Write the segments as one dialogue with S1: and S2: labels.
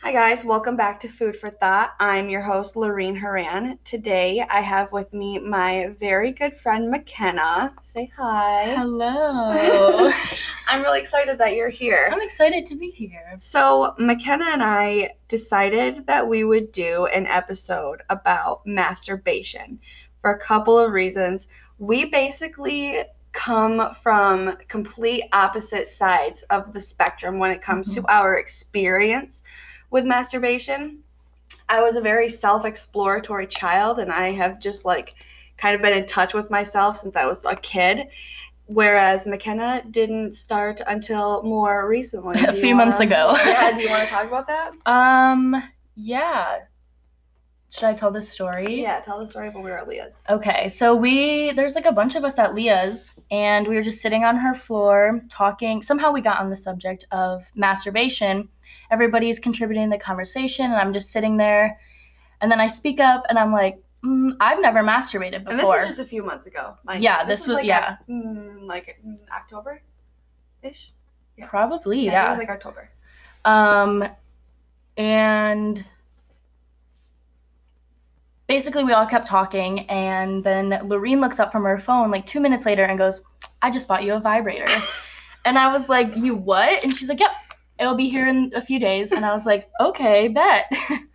S1: Hi guys, welcome back to Food for Thought. I'm your host, Lorene Haran. Today I have with me my very good friend, McKenna. Say hi.
S2: Hello.
S1: I'm really excited that you're here.
S2: I'm excited to be here.
S1: So McKenna and I decided that we would do an episode about masturbation for a couple of reasons. We basically come from complete opposite sides of the spectrum when it comes to our experience with masturbation. I was a very self-exploratory child, and I have just kind of been in touch with myself since I was a kid, whereas McKenna didn't start until more recently.
S2: A few months ago.
S1: Yeah, do you want to talk about that?
S2: Yeah. Should I tell this story?
S1: Yeah, tell the story when we were at Leah's.
S2: Okay, so there's a bunch of us at Leah's, and we were just sitting on her floor talking. Somehow we got on the subject of masturbation. Everybody's contributing to the conversation, and I'm just sitting there, and then I speak up, and I'm like, I've never masturbated before.
S1: And this is just a few months ago.
S2: This was
S1: October-ish?
S2: Yeah. Probably,
S1: yeah. I think it was like October.
S2: And basically we all kept talking, and then Lorene looks up from her phone like 2 minutes later and goes, I just bought you a vibrator. And I was like, you what? And she's like, yep, it'll be here in a few days. And I was like, okay, bet.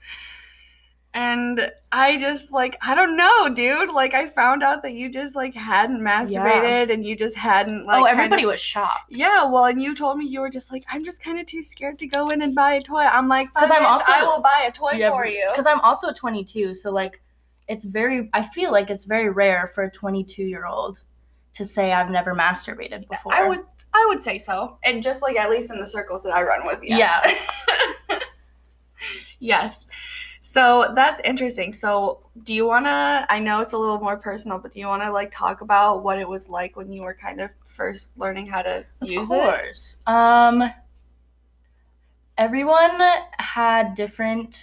S1: And I just I don't know, dude. I found out that you just hadn't masturbated and you just hadn't
S2: everybody was shocked.
S1: Yeah, well, and you told me you were just I'm just kind of too scared to go in and buy a toy. I'm like,
S2: because
S1: I will buy a toy for you.
S2: Because I'm also 22, so I feel like it's very rare for a 22-year-old to say I've never masturbated before.
S1: I would say so, and just at least in the circles that I run with.
S2: Yeah.
S1: Yes. So that's interesting. So do you want to, I know it's a little more personal, but do you want to talk about what it was like when you were kind of first learning how to use it?
S2: Of course. Everyone had different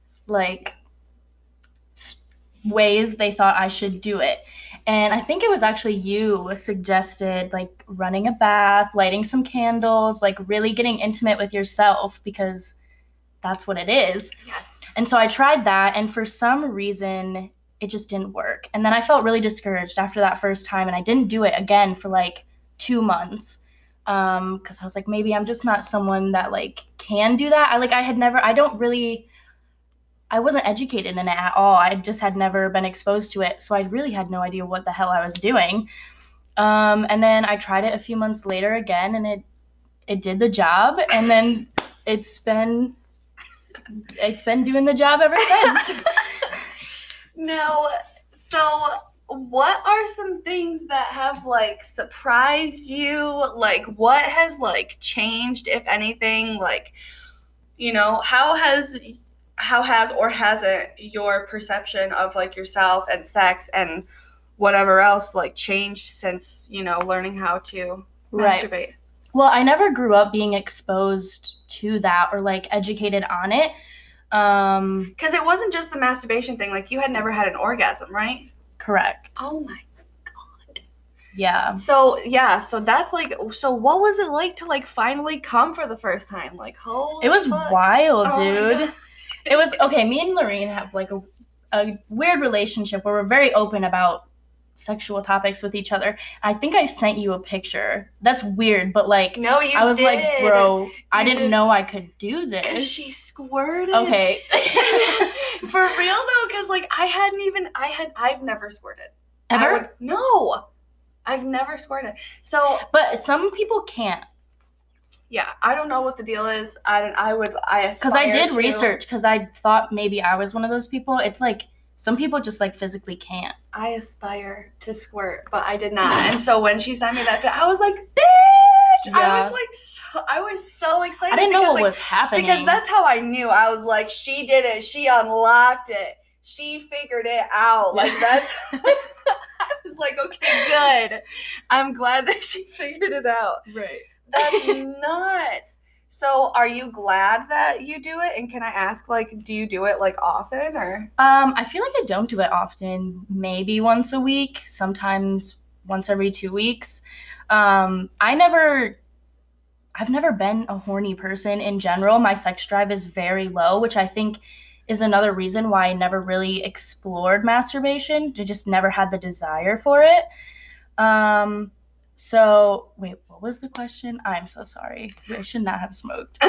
S2: ways they thought I should do it. And I think it was actually you who suggested running a bath, lighting some candles, really getting intimate with yourself, because that's what it is.
S1: Yes.
S2: And so I tried that, and for some reason, it just didn't work. And then I felt really discouraged after that first time, and I didn't do it again for 2 months, because I was like, maybe I'm just not someone that can do that. I wasn't educated in it at all. I just had never been exposed to it, so I really had no idea what the hell I was doing. And then I tried it a few months later again, and it did the job, and then it's been doing the job ever since.
S1: Now, so what are some things that have surprised you? What has changed, if anything? How has or hasn't your perception of yourself and sex and whatever else changed since learning how to masturbate?
S2: Right. Well, I never grew up being exposed to that or educated on it.
S1: Because it wasn't just the masturbation thing. You had never had an orgasm, right?
S2: Correct.
S1: Oh my God.
S2: Yeah.
S1: So that's so what was it like to finally come for the first time? Holy
S2: It was
S1: fuck.
S2: wild, dude. It was okay. Me and Lorene have a weird relationship where we're very open about sexual topics with each other. I think I sent you a picture. That's weird, but
S1: no, you
S2: I was
S1: did.
S2: Bro, I didn't know I could do this.
S1: 'Cause she squirted.
S2: Okay.
S1: For real though, because I've never squirted.
S2: Ever?
S1: No, I've never squirted. So,
S2: but some people can't.
S1: Yeah, I don't know what the deal is. I aspire
S2: because I did research because I thought maybe I was one of those people. It's some people just physically can't.
S1: I aspire to squirt, but I did not. And so when she sent me that, I was like, bitch! Yeah. I was so excited.
S2: I didn't know what was happening.
S1: Because that's how I knew. I was like, she did it. She unlocked it. She figured it out. That's... I was like, okay, good. I'm glad that she figured it out.
S2: Right.
S1: That's nuts. So are you glad that you do it? And can I ask, do you do it, often, or?
S2: I feel like I don't do it often. Maybe once a week, sometimes once every 2 weeks. I I've never been a horny person in general. My sex drive is very low, which I think is another reason why I never really explored masturbation. I just never had the desire for it. So wait, what was the question? I'm so sorry. I should not have smoked.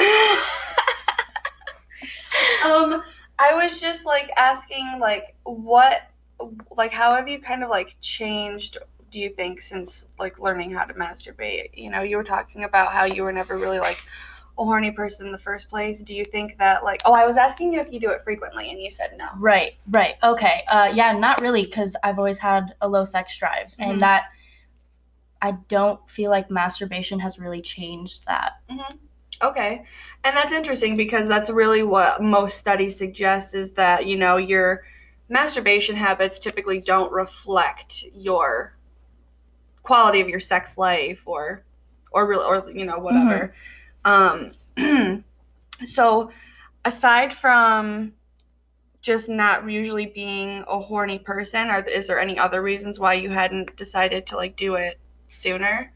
S1: I was just like asking like what, like how have you kind of like changed, do you think, since like learning how to masturbate? You know, you were talking about how you were never really like a horny person in the first place. Do you think that like, oh, I was asking you if you do it frequently and you said no.
S2: Right. Okay. Yeah, not really, because I've always had a low sex drive,
S1: Mm-hmm.
S2: and that I don't feel like masturbation has really changed that.
S1: Mm-hmm. Okay. And that's interesting because that's really what most studies suggest, is that, you know, your masturbation habits typically don't reflect your quality of your sex life or you know, whatever. So aside from just not usually being a horny person, is there any other reasons why you hadn't decided to like do it sooner?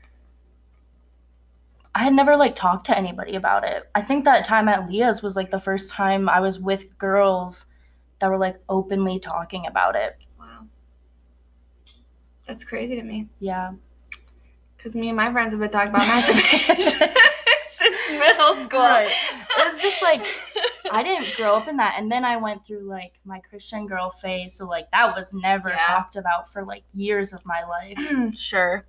S2: I had never like talked to anybody about it. I think that time at Leah's was like the first time I was with girls that were like openly talking about it.
S1: Wow. That's crazy to me.
S2: Yeah.
S1: Because me and my friends have been talking about masturbation since middle school.
S2: Right. It's just like, I didn't grow up in that. And then I went through like my Christian girl phase. So like that was never talked about for like years of my life.
S1: Sure.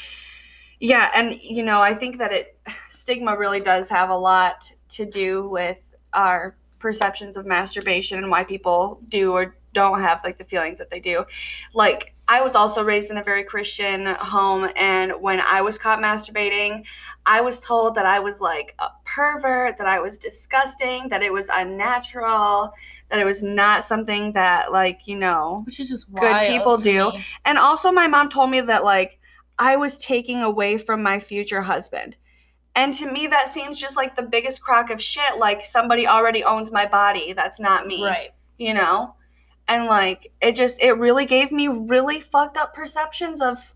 S1: Yeah. And, you know, I think that stigma really does have a lot to do with our perceptions of masturbation and why people do or don't have like the feelings that they do. Like, I was also raised in a very Christian home, and when I was caught masturbating, I was told that I was like a pervert, that I was disgusting, that it was unnatural, that it was not something that, like, you know,
S2: which is just
S1: good people do.
S2: Me.
S1: And also my mom told me that like I was taking away from my future husband. And to me, that seems just like the biggest crock of shit. Like, somebody already owns my body. That's not me.
S2: Right.
S1: You know? And like, it really gave me really fucked up perceptions of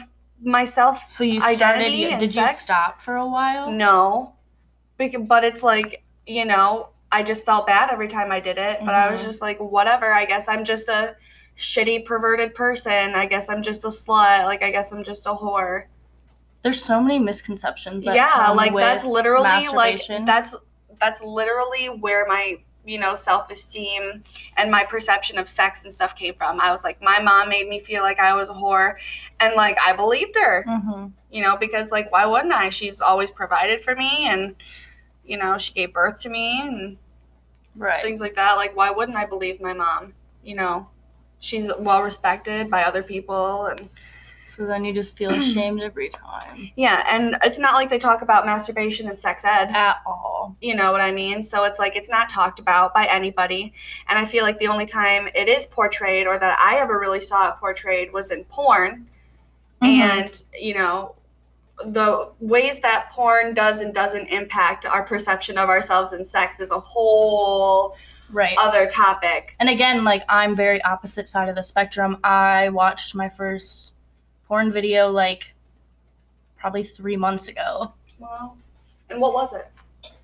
S1: myself.
S2: So you started, did you stop for a while?
S1: No. But it's like, you know, I just felt bad every time I did it. But I was just like, whatever. I guess I'm just a shitty, perverted person. I guess I'm just a slut. Like, I guess I'm just a whore.
S2: There's so many misconceptions that come
S1: like
S2: with
S1: that's literally
S2: masturbation.
S1: like that's literally where my, you know, self-esteem and my perception of sex and stuff came from. I was like, my mom made me feel like I was a whore, and like I believed her. You know, because like why wouldn't I? She's always provided for me, and you know, she gave birth to me and things like that. Like, why wouldn't I believe my mom? You know, she's well respected by other people. And
S2: so then you just feel ashamed every time.
S1: Yeah, and it's not like they talk about masturbation in sex ed.
S2: At all.
S1: You know what I mean? So it's like it's not talked about by anybody. And I feel like the only time it is portrayed, or that I ever really saw it portrayed, was in porn. And, you know, the ways that porn does and doesn't impact our perception of ourselves in sex is a whole other topic.
S2: And again, like, I'm very opposite side of the spectrum. I watched my first porn video like probably 3 months ago.
S1: Wow. And what was it?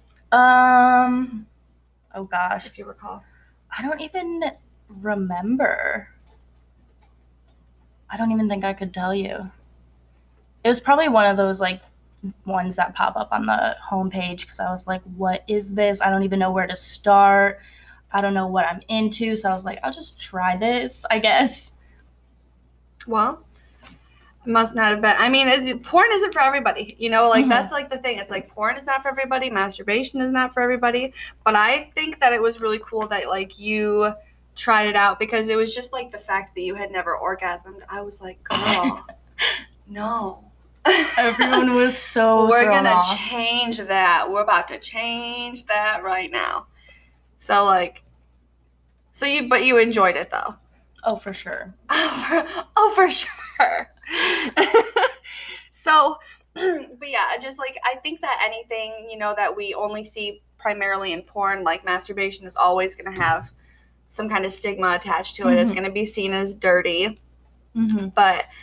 S2: Oh gosh.
S1: If you recall.
S2: I don't even remember. I don't even think I could tell you. It was probably one of those like ones that pop up on the homepage, because I was like, what is this? I don't even know where to start. I don't know what I'm into. So I was like, I'll just try this, I guess.
S1: Well, it must not have been. I mean, porn isn't for everybody. You know, like that's like the thing. It's like porn is not for everybody. Masturbation is not for everybody. But I think that it was really cool that like you tried it out, because it was just like the fact that you had never orgasmed. I was like, girl, no.
S2: Everyone was so
S1: We're going to change that. We're about to change that right now. So like, but you enjoyed it though.
S2: Oh, for sure.
S1: For sure. So, but yeah, just like, I think that anything, you know, that we only see primarily in porn, like masturbation, is always going to have some kind of stigma attached to it. It's going to be seen as dirty. But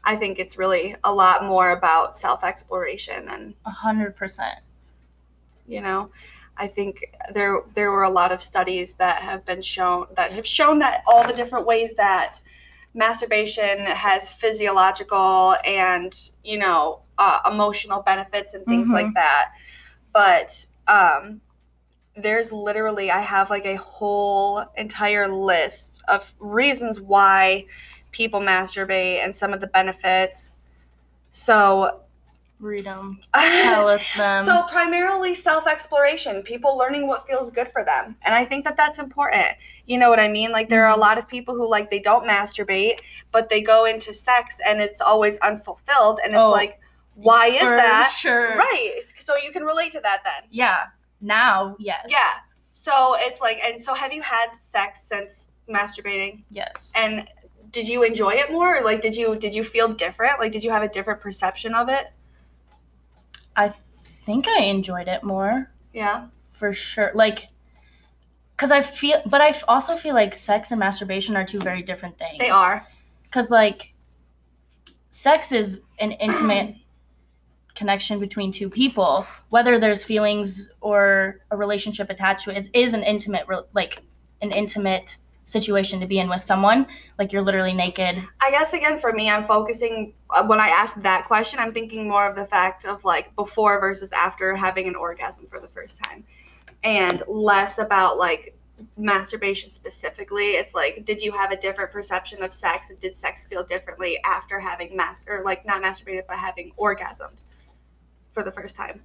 S1: I think it's really a lot more about self-exploration and
S2: 100%.
S1: you know, I think there were a lot of studies that have shown that all the different ways that masturbation has physiological and emotional benefits and things like that. But there's literally, I have like a whole entire list of reasons why people masturbate and some of the benefits. So
S2: read them. Tell us them.
S1: So primarily self-exploration, people learning what feels good for them. And I think that that's important. You know what I mean? Like there are a lot of people who like they don't masturbate, but they go into sex and it's always unfulfilled. And it's like, why is that?
S2: Sure.
S1: Right. So you can relate to that then.
S2: Yeah. Now, yes.
S1: Yeah. So it's like, and so have you had sex since masturbating?
S2: Yes.
S1: And did you enjoy it more? Or like, did you feel different? Like, did you have a different perception of it?
S2: I think I enjoyed it more.
S1: Yeah.
S2: For sure. Like, because I also feel like sex and masturbation are two very different things.
S1: They are.
S2: Because, like, sex is an intimate connection between two people. Whether there's feelings or a relationship attached to it, it is an intimate situation to be in with someone. Like, you're literally naked.
S1: I guess, again, for me, I'm focusing, when I ask that question, I'm thinking more of the fact of, like, before versus after having an orgasm for the first time. And less about, like, masturbation specifically. It's like, did you have a different perception of sex? And did sex feel differently after having not masturbated, but having orgasmed for the first time?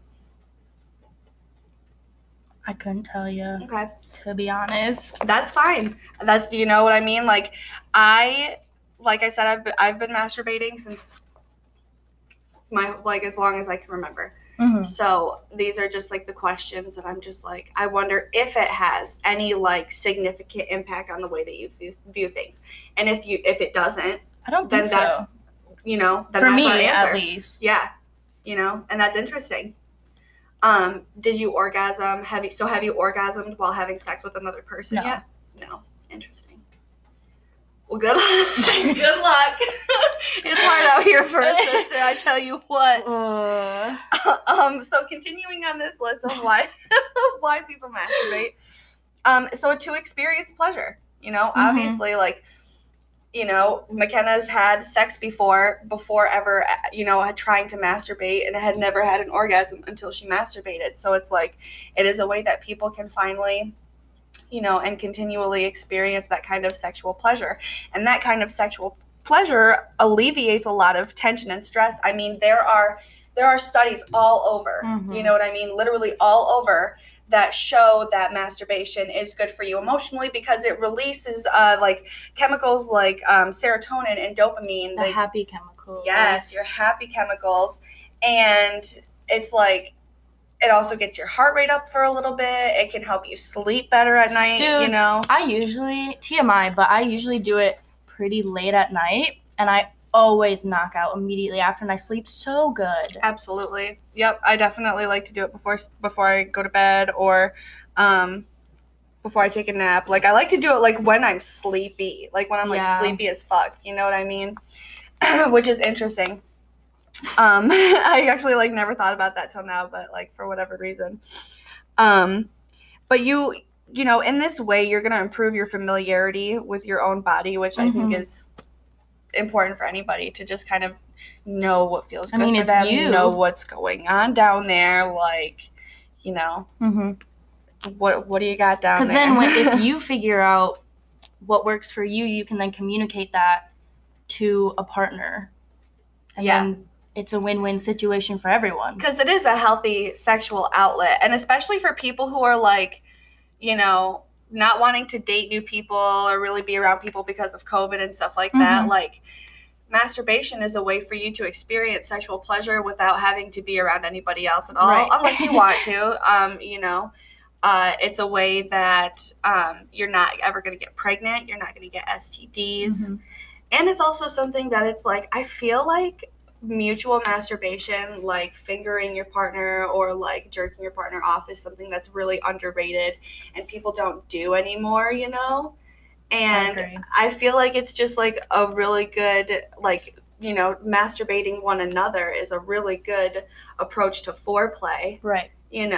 S2: I couldn't tell you.
S1: Okay.
S2: To be honest.
S1: That's fine. That's, you know what I mean? Like I said, I've been masturbating since as long as I can remember. Mm-hmm. So these are just like the questions that I'm just like, I wonder if it has any like significant impact on the way that you view things. And if it doesn't,
S2: I don't think
S1: then that's,
S2: so.
S1: Then
S2: for
S1: that's
S2: me,
S1: our answer.
S2: at least.
S1: Yeah. And that's interesting. Did you orgasm? Have you orgasmed while having sex with another person yet? No. Interesting. Well, good luck. It's hard out here for a sister, I tell you what. So continuing on this list of why people masturbate. So to experience pleasure, obviously, like, McKenna's had sex before ever, trying to masturbate, and had never had an orgasm until she masturbated. So it's like, it is a way that people can finally, and continually experience that kind of sexual pleasure. And that kind of sexual pleasure alleviates a lot of tension and stress. I mean, there are studies all over, you know what I mean? Literally all over, that show that masturbation is good for you emotionally because it releases like chemicals like serotonin and dopamine.
S2: The happy chemicals.
S1: Yes, your happy chemicals. And it's like, it also gets your heart rate up for a little bit. It can help you sleep better at night,
S2: Dude, I usually, TMI, but I usually do it pretty late at night, and I always knock out immediately after, and I sleep so good.
S1: Absolutely. Yep. I definitely like to do it before I go to bed, or before I take a nap. Like, I like to do it like when I'm sleepy, like when I'm like sleepy as fuck. You know what I mean? Which is interesting. I actually like never thought about that till now, but like for whatever reason. But you in this way, you're going to improve your familiarity with your own body, which I think is important for anybody to just kind of know what feels good for them, know what's going on down there, like, what do you got down there?
S2: Because then if you figure out what works for you, you can then communicate that to a partner. And then it's a win-win situation for everyone.
S1: Because it is a healthy sexual outlet. And especially for people who are like, not wanting to date new people or really be around people because of COVID and stuff like that. Like, masturbation is a way for you to experience sexual pleasure without having to be around anybody else at all, unless you want to. It's a way that you're not ever going to get pregnant. You're not going to get STDs. And it's also something that it's like, I feel like mutual masturbation, like fingering your partner or like jerking your partner off, is something that's really underrated and people don't do anymore, And I feel like it's just like a really good like masturbating one another is a really good approach to foreplay.
S2: Right.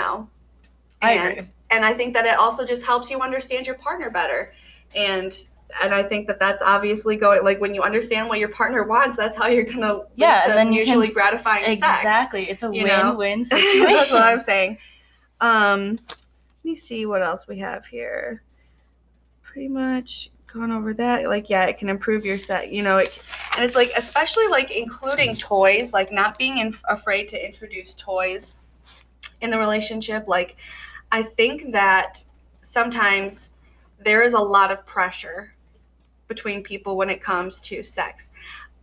S1: I agree. And I think that it also just helps you understand your partner better. And I think that that's obviously going, like, when you understand what your partner wants, that's how you're going to lead to mutually gratifying sex.
S2: Exactly. It's a win-win situation.
S1: That's what I'm saying. Let me see what else we have here. Pretty much gone over that. Like, yeah, it can improve your sex, and it's like, especially like including toys, like not being afraid to introduce toys in the relationship. Like, I think that sometimes there is a lot of pressure between people when it comes to sex.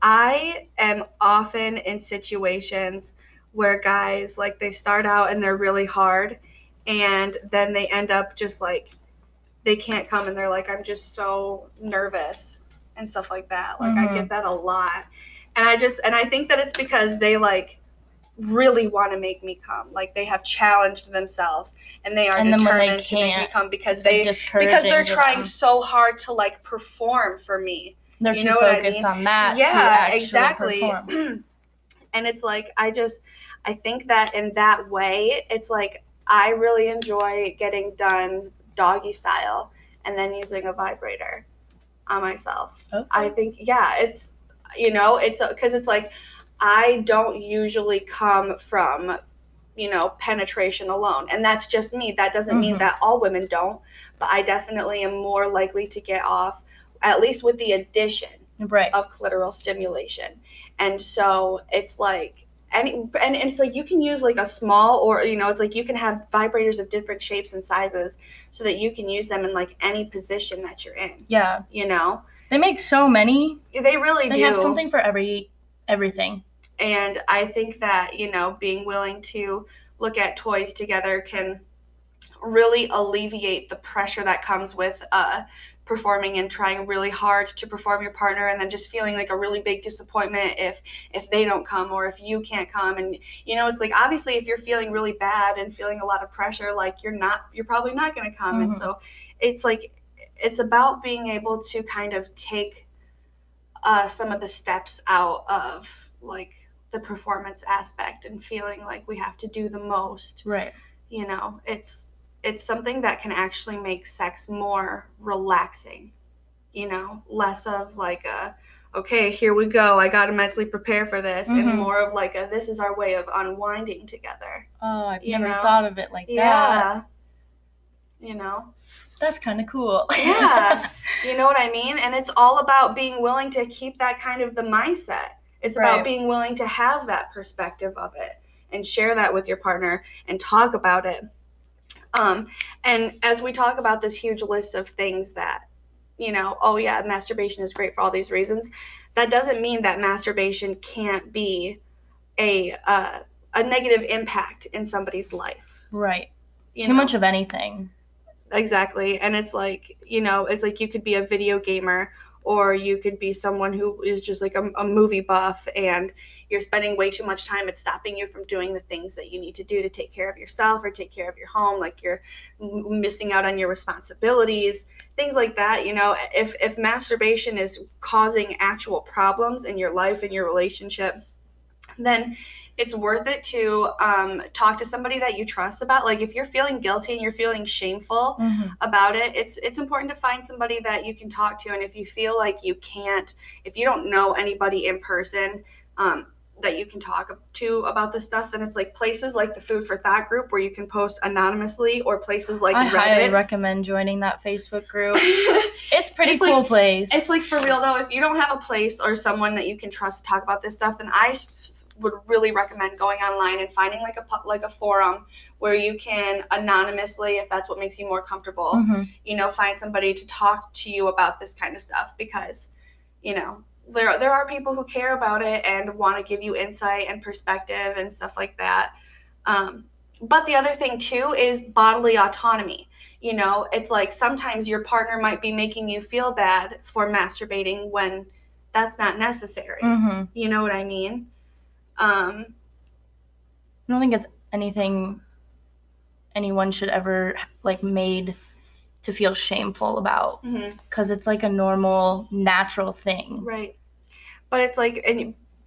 S1: I am often in situations where guys, like, they start out and they're really hard, and then they end up just like, they can't come, and they're like, I'm just so nervous and stuff like that. Like, I get that a lot. And I think that it's because they, like, really want to make me come. Like, they have challenged themselves, and they are determined to make me come because they're trying so hard to, like, perform for me.
S2: They're too focused on that.
S1: Yeah, exactly. And it's like, I think that in that way, it's like, I really enjoy getting done doggy style and then using a vibrator on myself. Okay. I think, it's, it's because it's like, I don't usually come from, penetration alone. And that's just me. That doesn't mean that all women don't, but I definitely am more likely to get off, at least with the addition of clitoral stimulation. And so it's like, and it's like, you can use like a small, or, it's like you can have vibrators of different shapes and sizes so that you can use them in like any position that you're in.
S2: Yeah. They make so many.
S1: They really do.
S2: They have something for everything.
S1: And I think that, being willing to look at toys together can really alleviate the pressure that comes with performing and trying really hard to perform your partner, and then just feeling like a really big disappointment if they don't come, or if you can't come. And, it's like, obviously, if you're feeling really bad and feeling a lot of pressure, like, you're probably not going to come. And so it's like, it's about being able to kind of take some of the steps out of, like, the performance aspect and feeling like we have to do the most.
S2: Right.
S1: It's something that can actually make sex more relaxing, less of like okay, here we go, I got to mentally prepare for this, and more of like this is our way of unwinding together.
S2: Oh, I've never thought of it like that.
S1: Yeah.
S2: That's kind of cool.
S1: Yeah. You know what I mean? And it's all about being willing to keep that kind of the mindset. It's about being willing to have that perspective of it and share that with your partner and talk about it. And as we talk about this huge list of things that, masturbation is great for all these reasons, that doesn't mean that masturbation can't be a negative impact in somebody's life.
S2: Right. Too much of anything.
S1: Exactly. And it's like, it's like you could be a video gamer, or you could be someone who is just like a movie buff, and you're spending way too much time. It's stopping you from doing the things that you need to do to take care of yourself or take care of your home. Like, you're missing out on your responsibilities, things like that. If masturbation is causing actual problems in your life and your relationship, then it's worth it to talk to somebody that you trust about. Like, if you're feeling guilty and you're feeling shameful about it, it's important to find somebody that you can talk to. And if you feel like you can't, if you don't know anybody in person that you can talk to about this stuff, then it's like places like the Food for Thought group, where you can post anonymously, or places like Reddit.
S2: I highly recommend joining that Facebook group. It's pretty cool place.
S1: It's like, for real though, if you don't have a place or someone that you can trust to talk about this stuff, then I would really recommend going online and finding like a forum where you can anonymously, if that's what makes you more comfortable, find somebody to talk to you about this kind of stuff, because, there are people who care about it and want to give you insight and perspective and stuff like that. But the other thing too is bodily autonomy. It's like, sometimes your partner might be making you feel bad for masturbating when that's not necessary. You know what I mean?
S2: I don't think it's anything anyone should ever like made to feel shameful about, because it's like a normal, natural thing.
S1: Right. But it's like,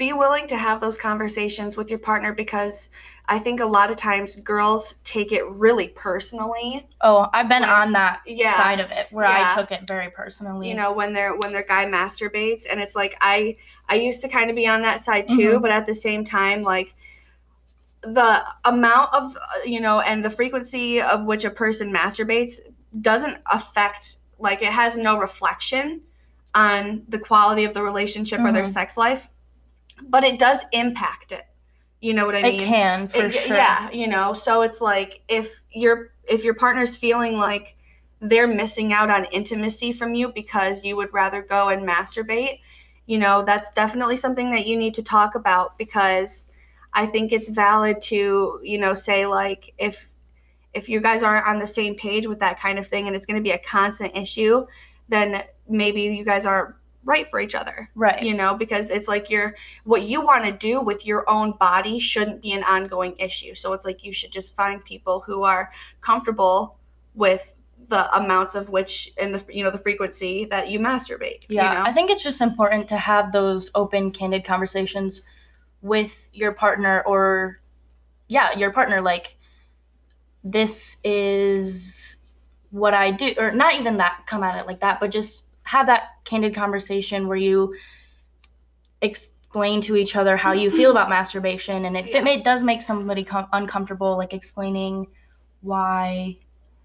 S1: be willing to have those conversations with your partner, because I think a lot of times girls take it really personally.
S2: Oh, I've been on that side of it where I
S1: Yeah.
S2: took it very personally.
S1: You know, when their guy masturbates, and it's like I used to kind of be on that side too, but at the same time, like, the amount of, you know, and the frequency of which a person masturbates doesn't affect, like, it has no reflection on the quality of the relationship or their sex life, but it does impact it. You know what I mean?
S2: It can, for sure.
S1: Yeah, you know, so it's like if your partner's feeling like they're missing out on intimacy from you because you would rather go and masturbate, you know, that's definitely something that you need to talk about, because I think it's valid to, you know, say, like, if you guys aren't on the same page with that kind of thing and it's going to be a constant issue, then maybe you guys aren't right for each other.
S2: Right.
S1: You know, because it's like what you want to do with your own body shouldn't be an ongoing issue. So it's like you should just find people who are comfortable with the amounts of which and the, you know, the frequency that you masturbate.
S2: Yeah,
S1: you know?
S2: I think it's just important to have those open, candid conversations with your partner, or your partner, like, this is what I do, or not even that, come at it like that, but just have that candid conversation where you explain to each other how you feel about masturbation, and if it does make somebody uncomfortable, like explaining why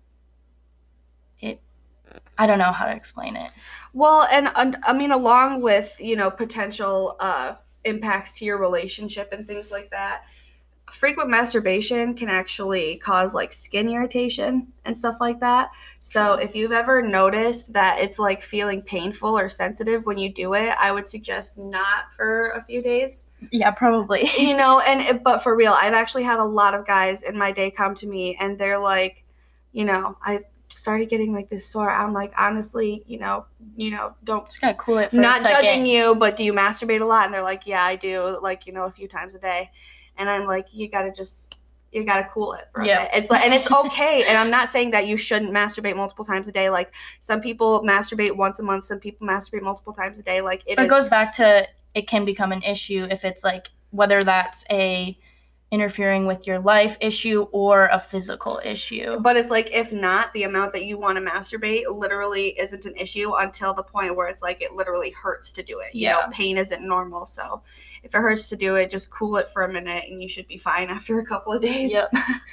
S2: I don't know how to explain it.
S1: Well, and I mean, along with, you know, potential impacts to your relationship and things like that, frequent masturbation can actually cause, like, skin irritation and stuff like that. So if you've ever noticed that it's, like, feeling painful or sensitive when you do it, I would suggest not for a few days.
S2: Yeah, probably.
S1: You know, but for real, I've actually had a lot of guys in my day come to me and they're like, you know, I started getting, like, this sore. I'm like, honestly, you know, don't.
S2: Just gotta cool it for
S1: not
S2: a second.
S1: judging you, but do you masturbate a lot? And they're like, yeah, I do, like, you know, a few times a day. And I'm like, you gotta cool it for a bit. It's like, and it's okay. And I'm not saying that you shouldn't masturbate multiple times a day. Like, some people masturbate once a month, some people masturbate multiple times a day. Like,
S2: it goes back to, it can become an issue if it's like, whether that's a interfering with your life issue or a physical issue.
S1: But it's like, if not, the amount that you want to masturbate literally isn't an issue until the point where it's like it literally hurts to do it. You know, pain isn't normal. So if it hurts to do it, just cool it for a minute and you should be fine after a couple of days.
S2: Yep.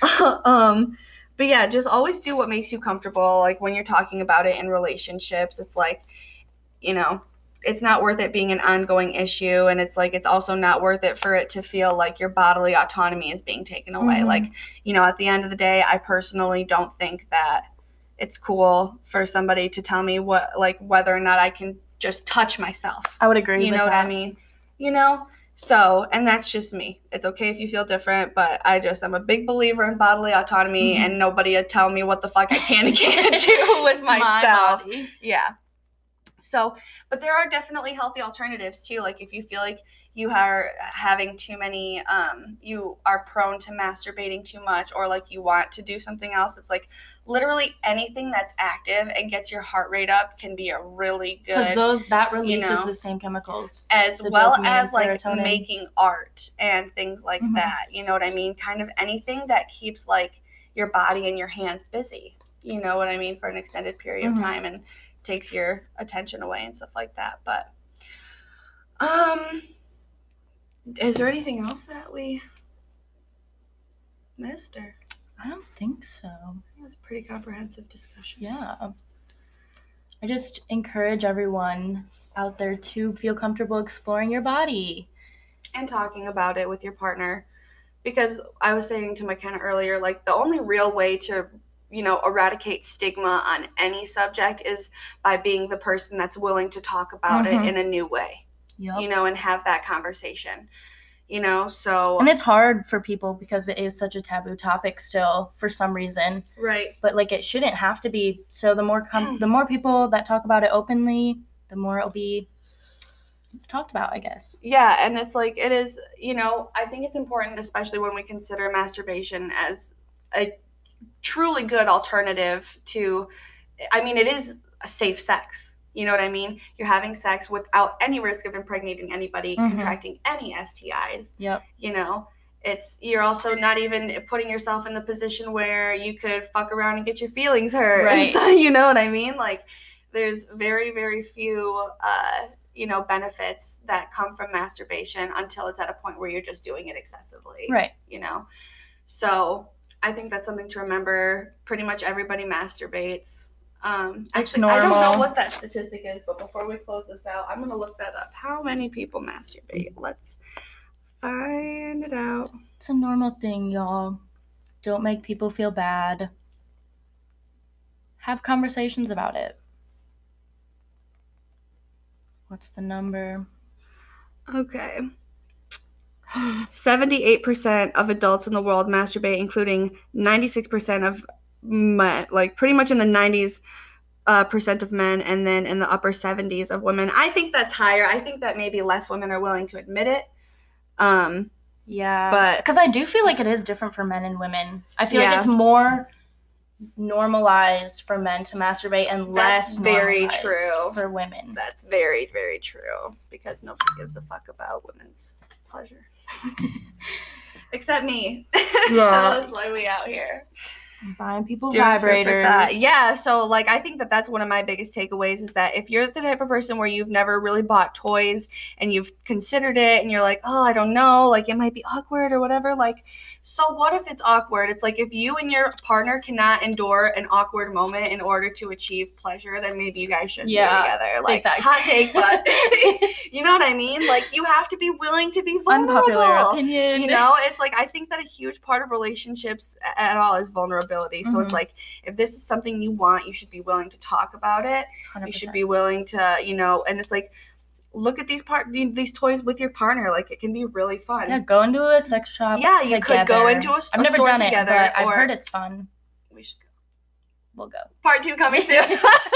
S1: But yeah, just always do what makes you comfortable. Like, when you're talking about it in relationships, it's like, you know, it's not worth it being an ongoing issue, and it's like, it's also not worth it for it to feel like your bodily autonomy is being taken away. Like, you know, at the end of the day, I personally don't think that it's cool for somebody to tell me whether or not I can just touch myself.
S2: I would agree.
S1: You know what I mean? You know? So, and that's just me. It's okay if you feel different, but I'm a big believer in bodily autonomy, and nobody would tell me what the fuck I can and can't do with myself.
S2: My body.
S1: Yeah. So, but there are definitely healthy alternatives too. Like, if you feel like you are having too many, you are prone to masturbating too much, or like you want to do something else, it's like literally anything that's active and gets your heart rate up can be a really good,
S2: because that releases the same chemicals,
S1: as well as like making art and things like that. You know what I mean? Kind of anything that keeps like your body and your hands busy. You know what I mean? For an extended period of time, and takes your attention away and stuff like that. But is there anything else that we missed? Or
S2: I don't think so.
S1: It was a pretty comprehensive discussion.
S2: Yeah. I just encourage everyone out there to feel comfortable exploring your body
S1: and talking about it with your partner, because I was saying to McKenna earlier, like, the only real way to, you know, eradicate stigma on any subject is by being the person that's willing to talk about it in a new way, you know, and have that conversation, you know, so.
S2: And it's hard for people because it is such a taboo topic still for some reason.
S1: Right.
S2: But like, it shouldn't have to be. So the more people that talk about it openly, the more it'll be talked about, I guess.
S1: Yeah, and it's like, it is, you know, I think it's important, especially when we consider masturbation as a truly good alternative to, I mean, it is a safe sex. You know what I mean? You're having sex without any risk of impregnating anybody, contracting any STIs.
S2: Yep.
S1: You know, you're also not even putting yourself in the position where you could fuck around and get your feelings hurt.
S2: Right.
S1: So, you know what I mean? Like, there's very, very few, benefits that come from masturbation until it's at a point where you're just doing it excessively.
S2: Right.
S1: You know? So I think that's something to remember. Pretty much everybody masturbates. Actually, I don't know what that statistic is, but before we close this out, I'm going to look that up. How many people masturbate? Let's find it out.
S2: It's a normal thing, y'all. Don't make people feel bad. Have conversations about it. What's the number?
S1: Okay. 78% of adults in the world masturbate, including 96% of men, like pretty much in the 90s percent of men, and then in the upper 70s of women. I think that's higher. I think that maybe less women are willing to admit it.
S2: Yeah.
S1: But
S2: because I do feel like it is different for men and women. I feel like it's more normalized for men to masturbate and less
S1: very true
S2: for women.
S1: That's very, very true, because nobody gives a fuck about women's pleasure. Except me. Yeah. So that's why we out here.
S2: Buying people vibrators.
S1: Yeah, so like I think that's one of my biggest takeaways is that if you're the type of person where you've never really bought toys and you've considered it and you're like, oh, I don't know, like it might be awkward or whatever, like, so what if it's awkward? It's like if you and your partner cannot endure an awkward moment in order to achieve pleasure, then maybe you guys shouldn't be together. Like, hot take, but you know what I mean? Like, you have to be willing to be vulnerable.
S2: Unpopular opinion.
S1: You know, it's like I think that a huge part of relationships at all is vulnerability. So it's like, if this is something you want, you should be willing to talk about it. 100%. You should be willing to, you know, and it's like, look at these toys with your partner. Like, it can be really fun.
S2: Yeah, go into a sex shop.
S1: Yeah, you could go into a
S2: I've never
S1: store
S2: done
S1: together.
S2: It, but I've heard it's fun.
S1: We should go.
S2: We'll go.
S1: Part 2 coming soon.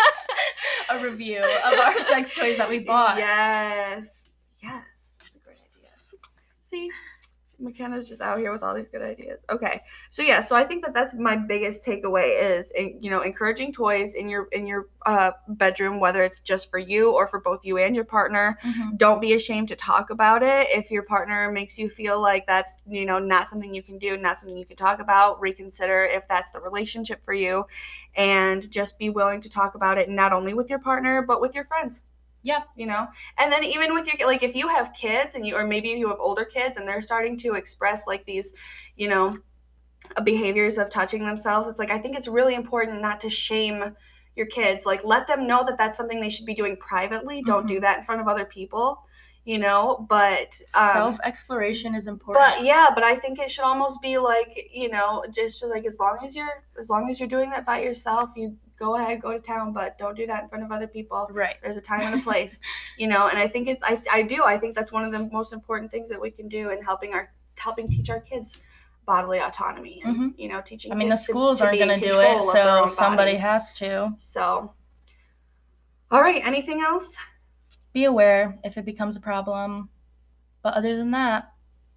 S2: A review of our sex toys that we bought.
S1: Yes. That's a great idea. See? McKenna's just out here with all these good ideas. Okay. So yeah, so I think that's my biggest takeaway is, you know, encouraging toys in your bedroom, whether it's just for you or for both you and your partner. Don't be ashamed to talk about it. If your partner makes you feel like that's, you know, not something you can do, not something you can talk about, reconsider if that's the relationship for you, and just be willing to talk about it, not only with your partner, but with your friends.
S2: Yeah.
S1: You know, and then even with your, like, if you have kids and or maybe you have older kids and they're starting to express like these, you know, behaviors of touching themselves, it's like, I think it's really important not to shame your kids. Like, let them know that that's something they should be doing privately. Don't do that in front of other people, you know, but
S2: self-exploration is important.
S1: But I think it should almost be like, you know, just like, as long as you're doing that by yourself, you go ahead, go to town, but don't do that in front of other people.
S2: Right.
S1: There's a time and a place, you know, and I think I think that's one of the most important things that we can do in helping teach our kids bodily autonomy and, you know, teaching kids
S2: the schools aren't going to do it, so somebody has to.
S1: So, all right, anything else?
S2: Be aware if it becomes a problem. But other than that,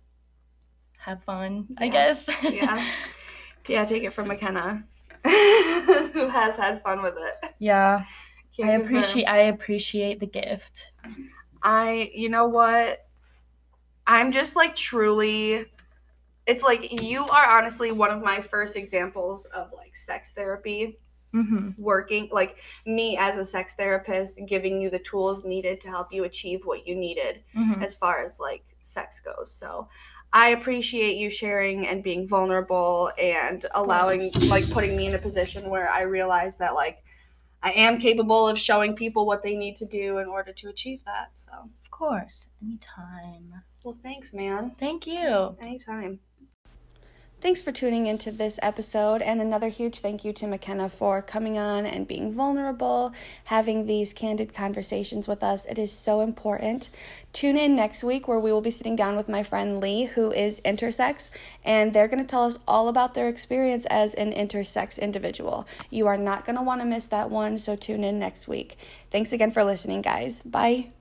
S2: have fun, I guess.
S1: Yeah, take it from McKenna. Who has had fun with it.
S2: Yeah. I appreciate the gift.
S1: You know what? I'm just like truly, it's like you are honestly one of my first examples of like sex therapy working, like me as a sex therapist giving you the tools needed to help you achieve what you needed as far as like sex goes. So I appreciate you sharing and being vulnerable and allowing, like, putting me in a position where I realize that, like, I am capable of showing people what they need to do in order to achieve that. So,
S2: of course, anytime.
S1: Well, thanks, man.
S2: Thank you.
S1: Anytime. Thanks for tuning into this episode, and another huge thank you to McKenna for coming on and being vulnerable, having these candid conversations with us. It is so important. Tune in next week where we will be sitting down with my friend Lee, who is intersex, and they're going to tell us all about their experience as an intersex individual. You are not going to want to miss that one, so tune in next week. Thanks again for listening, guys. Bye.